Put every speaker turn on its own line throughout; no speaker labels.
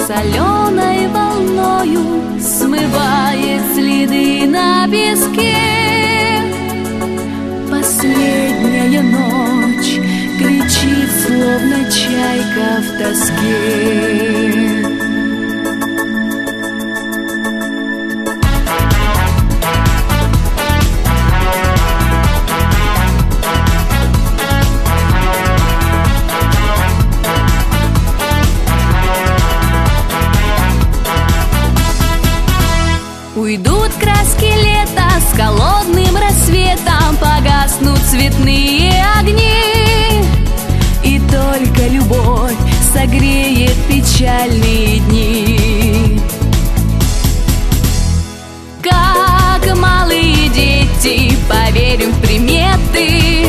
соленой волною смывает следы на песке. Последняя ночь кричит, словно чайка в тоске. Уйдут краски лета с холодным рассветом, погаснут цветные огни, и только любовь согреет печальные дни. Как малые дети поверим в приметы,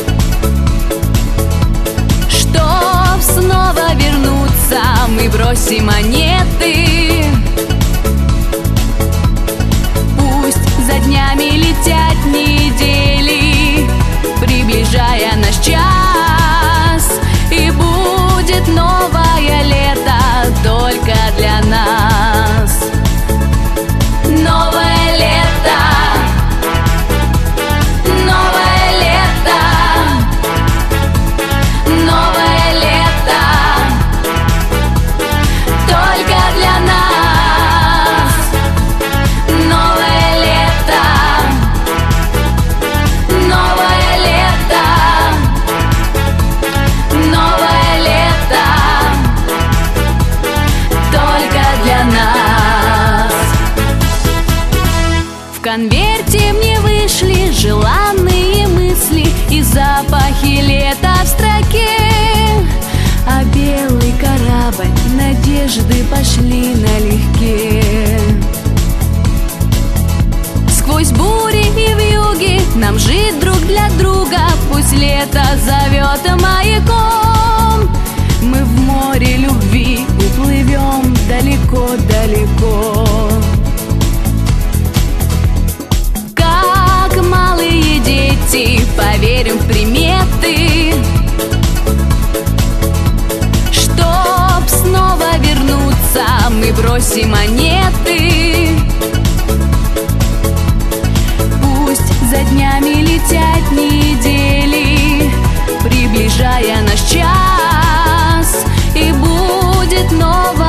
чтоб снова вернуться, мы бросим монеты. За днями летят недели, приближая наш час, и будет новое лето только для нас. Новое лето, новое лето, новое лето только для нас. В конверте мне вышли желанные мысли и запахи лета в строке, а белый корабль надежды пошли налегке. Сквозь бури и вьюги нам жить друг для друга, пусть лето зовет маяком. Мы в море любви уплывем далеко-далеко. Поверим в приметы, чтоб снова вернуться, мы бросим монеты. Пусть за днями летят недели, приближая наш час, и будет новое